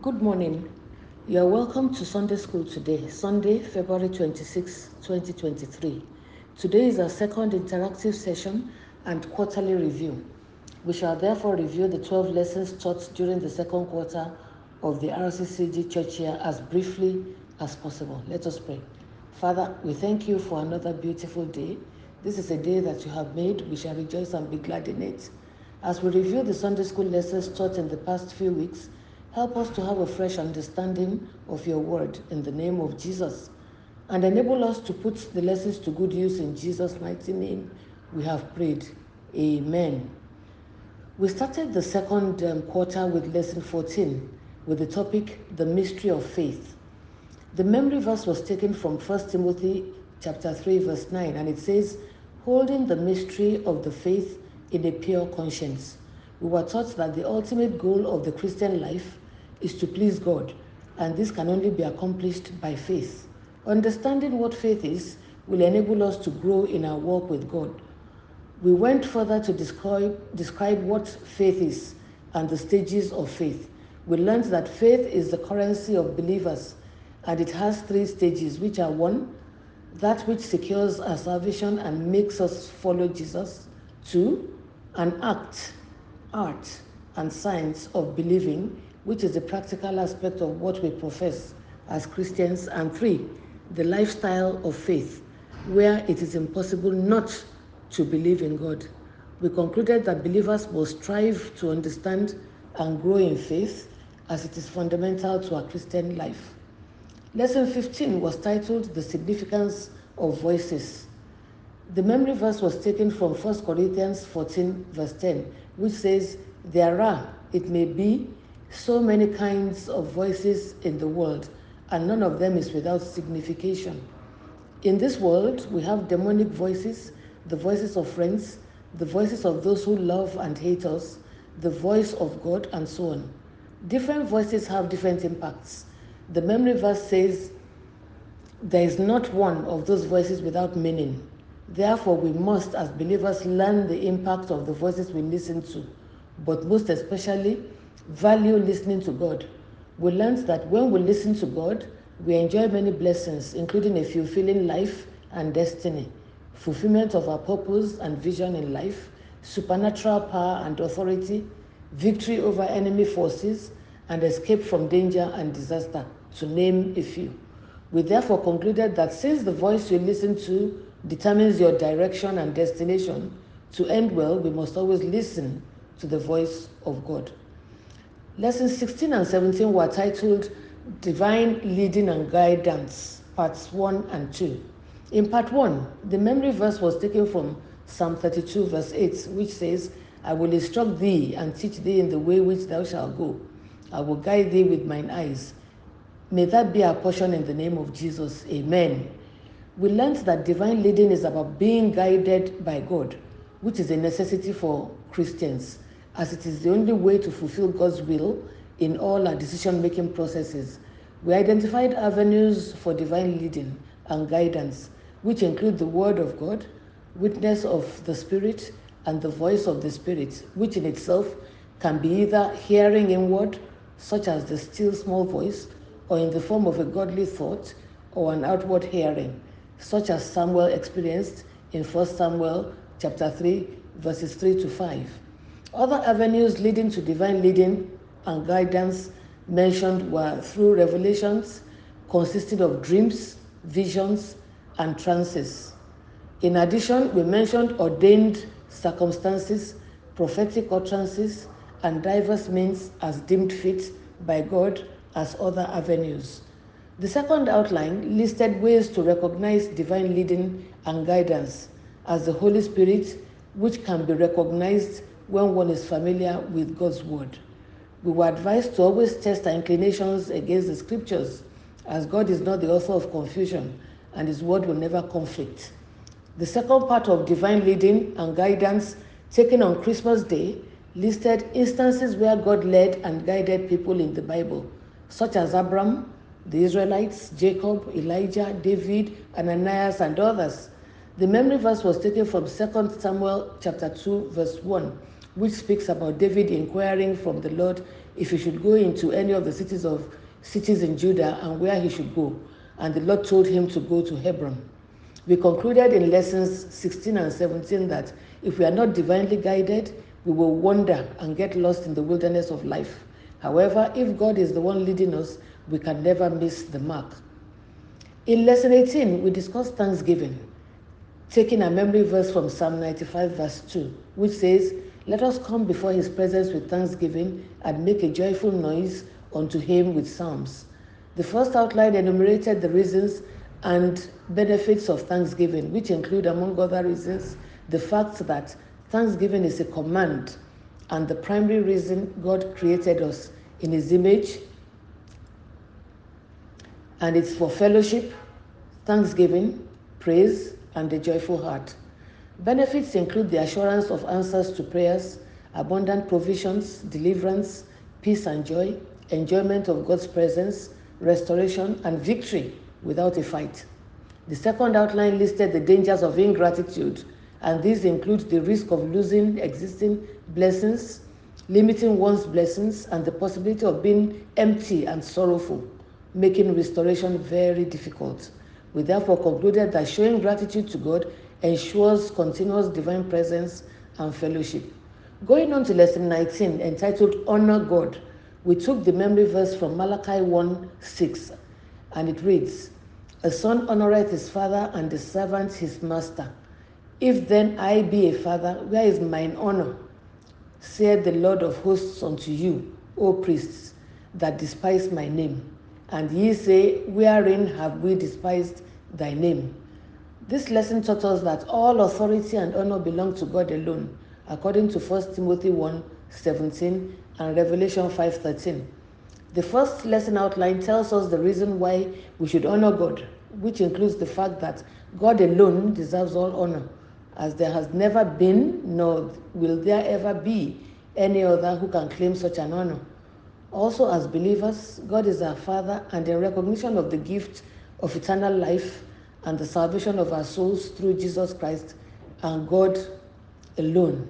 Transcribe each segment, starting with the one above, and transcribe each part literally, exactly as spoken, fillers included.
Good morning. You are welcome to Sunday School today, Sunday, February twenty-sixth, twenty twenty-three. Today is our second interactive session and quarterly review. We shall therefore review the twelve lessons taught during the second quarter of the R C C G church year as briefly as possible. Let us pray. Father, we thank you for another beautiful day. This is a day that you have made. We shall rejoice and be glad in it. As we review the Sunday school lessons taught in the past few weeks, help us to have a fresh understanding of your word in the name of Jesus, and enable us to put the lessons to good use in Jesus' mighty name. We have prayed. Amen. We started the second um, quarter with lesson fourteen with the topic, the mystery of faith. The memory verse was taken from First Timothy chapter three, verse nine, and it says, holding the mystery of the faith in a pure conscience. We were taught that the ultimate goal of the Christian life is to please God, and this can only be accomplished by faith. Understanding what faith is will enable us to grow in our walk with God. We went further to describe, describe what faith is and the stages of faith. We learned that faith is the currency of believers, and it has three stages, which are one, that which secures our salvation and makes us follow Jesus. Two, an act, art, and science of believing, which is the practical aspect of what we profess as Christians. And three, the lifestyle of faith, where it is impossible not to believe in God. We concluded that believers must strive to understand and grow in faith, as it is fundamental to our Christian life. Lesson fifteen was titled, The Significance of Voices. The memory verse was taken from First Corinthians fourteen, verse ten, which says, there are, it may be, so many kinds of voices in the world, and none of them is without signification. In this world, we have demonic voices, the voices of friends, the voices of those who love and hate us, the voice of God, and so on. Different voices have different impacts. The memory verse says, there is not one of those voices without meaning. Therefore, we must, as believers, learn the impact of the voices we listen to, but most especially, value listening to God. We learned that when we listen to God, we enjoy many blessings, including a fulfilling life and destiny, fulfillment of our purpose and vision in life, supernatural power and authority, victory over enemy forces, and escape from danger and disaster, to name a few. We therefore concluded that since the voice you listen to determines your direction and destination, to end well, we must always listen to the voice of God. Lessons sixteen and seventeen were titled Divine Leading and Guidance, parts one and two. In part one, the memory verse was taken from Psalm thirty-two, verse eight, which says, I will instruct thee and teach thee in the way which thou shalt go. I will guide thee with mine eyes. May that be our portion in the name of Jesus. Amen. We learned that divine leading is about being guided by God, which is a necessity for Christians, as it is the only way to fulfill God's will in all our decision-making processes. We identified avenues for divine leading and guidance, which include the Word of God, witness of the Spirit, and the voice of the Spirit, which in itself can be either hearing inward, such as the still small voice, or in the form of a godly thought, or an outward hearing, such as Samuel experienced in First Samuel chapter three, verses three to five. Other avenues leading to divine leading and guidance mentioned were through revelations, consisting of dreams, visions, and trances. In addition, we mentioned ordained circumstances, prophetic utterances, and diverse means as deemed fit by God as other avenues. The second outline listed ways to recognize divine leading and guidance as the Holy Spirit, which can be recognized when one is familiar with God's Word. We were advised to always test our inclinations against the Scriptures, as God is not the author of confusion, and His Word will never conflict. The second part of divine leading and guidance, taken on Christmas Day, listed instances where God led and guided people in the Bible, such as Abraham, the Israelites, Jacob, Elijah, David, Ananias, and others. The memory verse was taken from Second Samuel chapter two, verse one, which speaks about David inquiring from the Lord if he should go into any of the cities of cities in Judah and where he should go. And the Lord told him to go to Hebron. We concluded in lessons sixteen and seventeen that if we are not divinely guided, we will wander and get lost in the wilderness of life. However, if God is the one leading us, we can never miss the mark. In lesson eighteen, we discussed thanksgiving, taking a memory verse from Psalm ninety-five verse two, which says, "Let us come before his presence with thanksgiving and make a joyful noise unto him with psalms." The first outline enumerated the reasons and benefits of thanksgiving, which include, among other reasons, the fact that thanksgiving is a command and the primary reason God created us in his image, and it's for fellowship, thanksgiving, praise, and a joyful heart. Benefits include the assurance of answers to prayers, abundant provisions, deliverance, peace and joy, enjoyment of God's presence, restoration, and victory without a fight. The second outline listed the dangers of ingratitude, and these include the risk of losing existing blessings, limiting one's blessings, and the possibility of being empty and sorrowful, making restoration very difficult. We therefore concluded that showing gratitude to God ensures continuous divine presence and fellowship. Going on to lesson nineteen, entitled Honor God, we took the memory verse from Malachi one six, and it reads, "A son honoreth his father, and a servant his master. If then I be a father, where is mine honor? Saith the Lord of hosts unto you, O priests, that despise my name. And ye say, wherein have we despised thy name?" This lesson taught us that all authority and honor belong to God alone, according to First Timothy one seventeen and Revelation five thirteen. The first lesson outline tells us the reason why we should honor God, which includes the fact that God alone deserves all honor, as there has never been, nor will there ever be, any other who can claim such an honor. Also, as believers, God is our Father, and in recognition of the gift of eternal life and the salvation of our souls through Jesus Christ and God alone.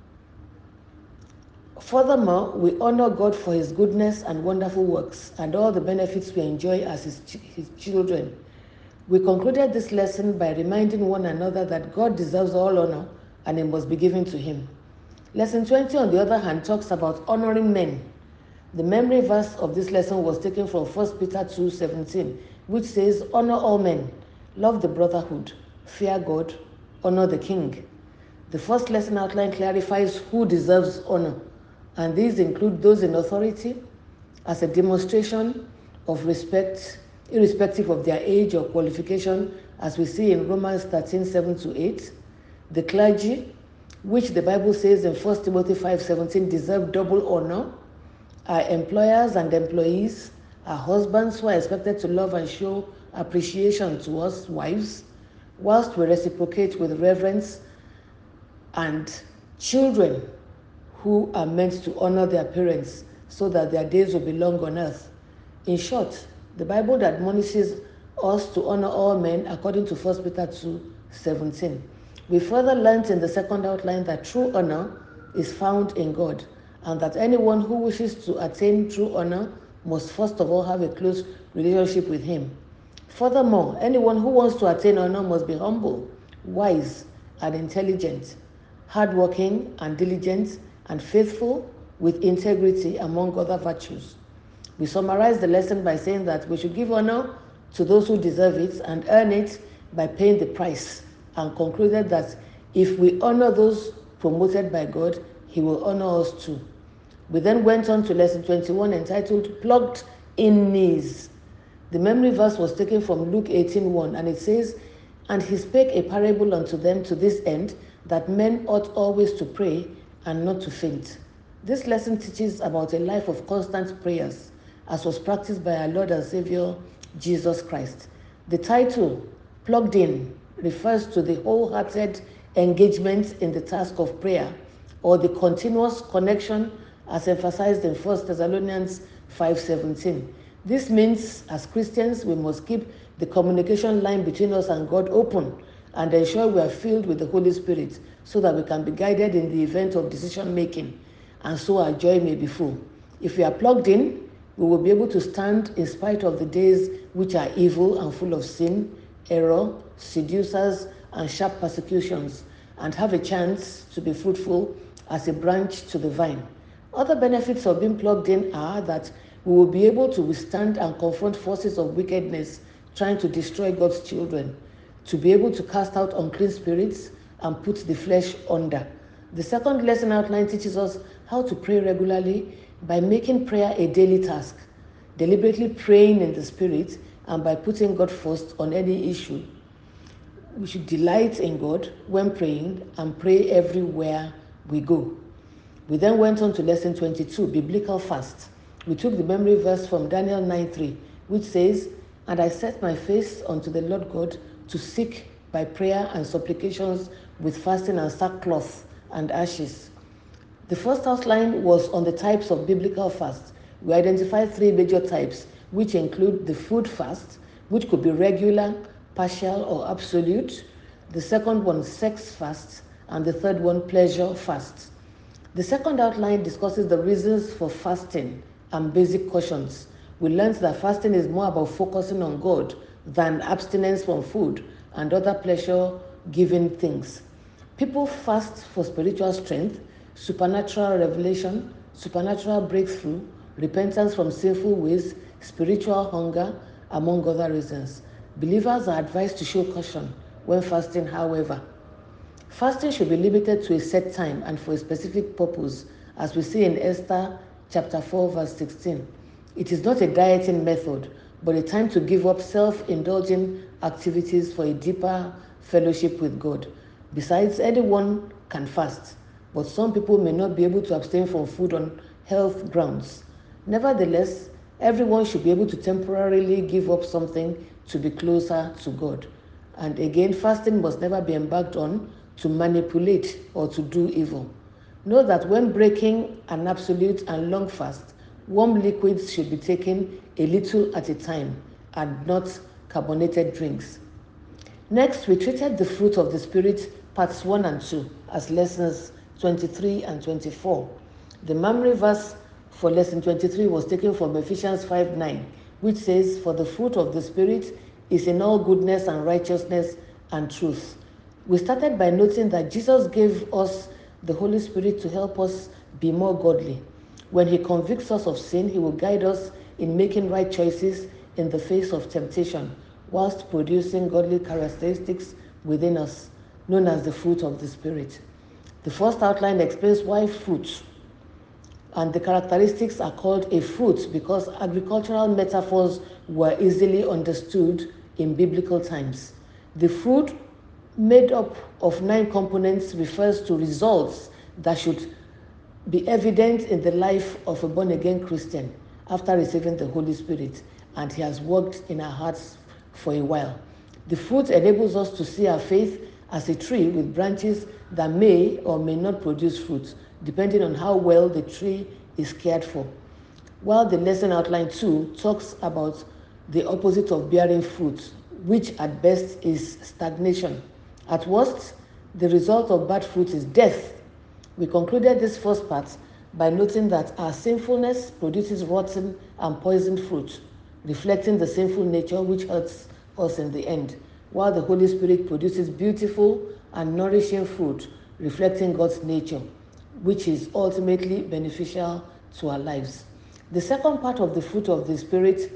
Furthermore, we honor God for his goodness and wonderful works and all the benefits we enjoy as his, his children. We concluded this lesson by reminding one another that God deserves all honor and it must be given to him. Lesson twenty, on the other hand, talks about honoring men. The memory verse of this lesson was taken from First Peter two seventeen, which says, "Honor all men, love the brotherhood, fear God, honor the king." The first lesson outline clarifies who deserves honor, and these include those in authority as a demonstration of respect, irrespective of their age or qualification, as we see in Romans thirteen seven to eight. The clergy, which the Bible says in First Timothy five seventeen deserve double honor. Our employers and employees, our husbands who are expected to love and show appreciation to us wives, whilst we reciprocate with reverence, and children who are meant to honor their parents so that their days will be long on earth. In short, the Bible admonishes us to honor all men according to First Peter two seventeen. We further learned in the second outline that true honor is found in God, and that anyone who wishes to attain true honor must first of all have a close relationship with him. Furthermore, anyone who wants to attain honor must be humble, wise, and intelligent, hardworking and diligent, and faithful with integrity, among other virtues. We summarized the lesson by saying that we should give honor to those who deserve it and earn it by paying the price, and concluded that if we honor those promoted by God, he will honor us too. We then went on to lesson twenty-one, entitled Plugged in Knees. The memory verse was taken from Luke eighteen one, and it says, "And he spake a parable unto them to this end, that men ought always to pray and not to faint." This lesson teaches about a life of constant prayers, as was practiced by our Lord and Savior, Jesus Christ. The title, Plugged In, refers to the wholehearted engagement in the task of prayer, or the continuous connection as emphasized in First Thessalonians five seventeen. This means, as Christians, we must keep the communication line between us and God open and ensure we are filled with the Holy Spirit so that we can be guided in the event of decision making, and so our joy may be full. If we are plugged in, we will be able to stand in spite of the days which are evil and full of sin, error, seducers, and sharp persecutions, and have a chance to be fruitful as a branch to the vine. Other benefits of being plugged in are that we will be able to withstand and confront forces of wickedness trying to destroy God's children, to be able to cast out unclean spirits and put the flesh under. The second lesson outline teaches us how to pray regularly by making prayer a daily task, deliberately praying in the Spirit, and by putting God first on any issue. We should delight in God when praying and pray everywhere we go. We then went on to lesson twenty-two, biblical fast. We took the memory verse from Daniel nine three, which says, "And I set my face unto the Lord God to seek by prayer and supplications with fasting and sackcloth and ashes." The first outline was on the types of biblical fast. We identified three major types, which include the food fast, which could be regular, partial, or absolute. The second one, sex fast, and the third one, pleasure fast. The second outline discusses the reasons for fasting and basic cautions. We learned that fasting is more about focusing on God than abstinence from food and other pleasure-giving things. People fast for spiritual strength, supernatural revelation, supernatural breakthrough, repentance from sinful ways, spiritual hunger, among other reasons. Believers are advised to show caution when fasting, however. Fasting should be limited to a set time and for a specific purpose, as we see in Esther chapter four, verse sixteen. It is not a dieting method, but a time to give up self-indulging activities for a deeper fellowship with God. Besides, anyone can fast, but some people may not be able to abstain from food on health grounds. Nevertheless, everyone should be able to temporarily give up something to be closer to God. And again, fasting must never be embarked on to manipulate or to do evil. Know that when breaking an absolute and long fast, warm liquids should be taken a little at a time and not carbonated drinks. Next, we treated the fruit of the Spirit, parts one and two, as lessons twenty-three and twenty-four. The memory verse for lesson twenty-three was taken from Ephesians five nine, which says, "For the fruit of the Spirit is in all goodness and righteousness and truth." We started by noting that Jesus gave us the Holy Spirit to help us be more godly. When He convicts us of sin, He will guide us in making right choices in the face of temptation, whilst producing godly characteristics within us, known as the fruit of the Spirit. The first outline explains why fruit and the characteristics are called a fruit because agricultural metaphors were easily understood in biblical times. The fruit, made up of nine components, refers to results that should be evident in the life of a born-again Christian after receiving the Holy Spirit, and He has worked in our hearts for a while. The fruit enables us to see our faith as a tree with branches that may or may not produce fruit, depending on how well the tree is cared for. While the lesson outline two talks about the opposite of bearing fruit, which at best is stagnation. At worst, the result of bad fruit is death. We concluded this first part by noting that our sinfulness produces rotten and poisoned fruit, reflecting the sinful nature which hurts us in the end, while the Holy Spirit produces beautiful and nourishing fruit, reflecting God's nature, which is ultimately beneficial to our lives. The second part of the fruit of the Spirit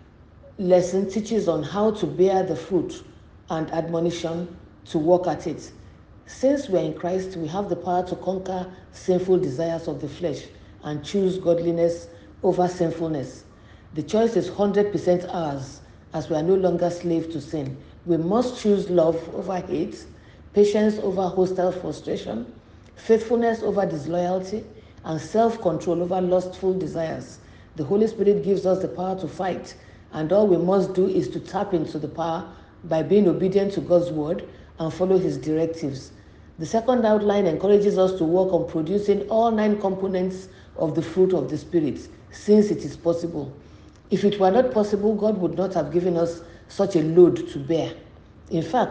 lesson teaches on how to bear the fruit and admonition to work at it. Since we are in Christ, we have the power to conquer sinful desires of the flesh and choose godliness over sinfulness. The choice is one hundred percent ours, as we are no longer slaves to sin. We must choose love over hate, patience over hostile frustration, faithfulness over disloyalty, and self-control over lustful desires. The Holy Spirit gives us the power to fight, and all we must do is to tap into the power by being obedient to God's word and follow His directives. The second outline encourages us to work on producing all nine components of the fruit of the Spirit, since it is possible. If it were not possible, God would not have given us such a load to bear. In fact,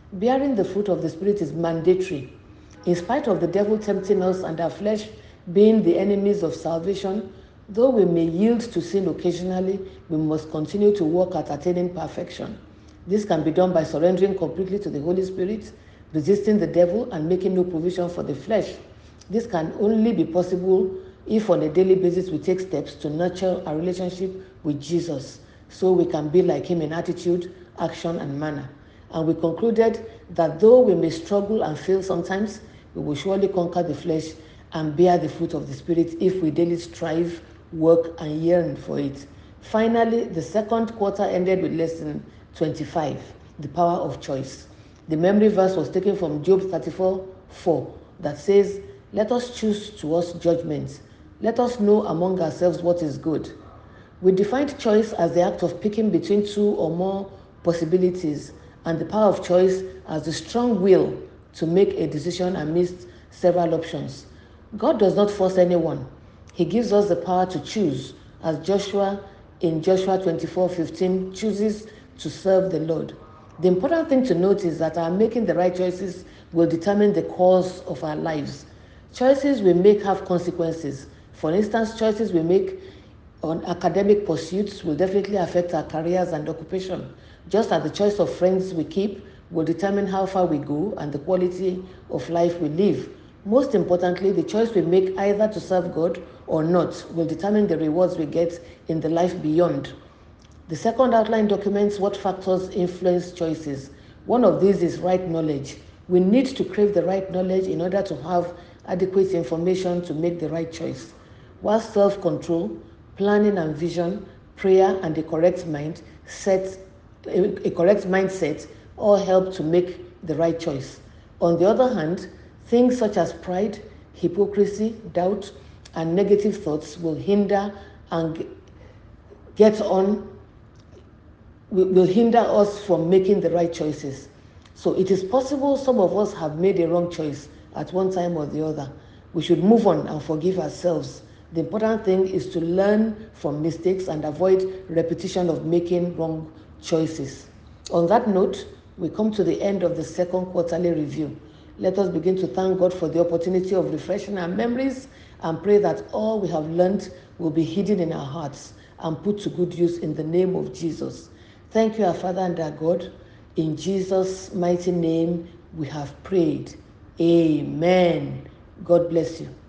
Bearing the fruit of the Spirit is mandatory. In spite of the devil tempting us and our flesh being the enemies of salvation, though we may yield to sin occasionally, we must continue to work at attaining perfection. This can be done by surrendering completely to the Holy Spirit, resisting the devil, and making no provision for the flesh. This can only be possible if on a daily basis we take steps to nurture our relationship with Jesus, so we can be like him in attitude, action, and manner. And we concluded that though we may struggle and fail sometimes, we will surely conquer the flesh and bear the fruit of the Spirit if we daily strive, work, and yearn for it. Finally, the second quarter ended with lesson twenty-five, the power of choice. The memory verse was taken from Job thirty-four four, that says, "Let us choose to us judgment. Let us know among ourselves what is good." We defined choice as the act of picking between two or more possibilities, and the power of choice as the strong will to make a decision amidst several options. God does not force anyone. He gives us the power to choose, as Joshua in Joshua twenty-four fifteen chooses to serve the Lord. The important thing to note is that our making the right choices will determine the course of our lives. Choices we make have consequences. For instance, choices we make on academic pursuits will definitely affect our careers and occupation, just as the choice of friends we keep will determine how far we go and the quality of life we live. Most importantly, the choice we make either to serve God or not will determine the rewards we get in the life beyond. The second outline documents what factors influence choices. One of these is right knowledge. We need to crave the right knowledge in order to have adequate information to make the right choice. While self-control, planning and vision, prayer, and a correct mind set, a, a correct mindset all help to make the right choice. On the other hand, things such as pride, hypocrisy, doubt, and negative thoughts will hinder and get on will hinder us from making the right choices. So it is possible some of us have made a wrong choice at one time or the other. We should move on and forgive ourselves. The important thing is to learn from mistakes and avoid repetition of making wrong choices. On that note, we come to the end of the second quarterly review. Let us begin to thank God for the opportunity of refreshing our memories and pray that all we have learned will be hidden in our hearts and put to good use in the name of Jesus. Thank you, our Father and our God. In Jesus' mighty name we have prayed. Amen. God bless you.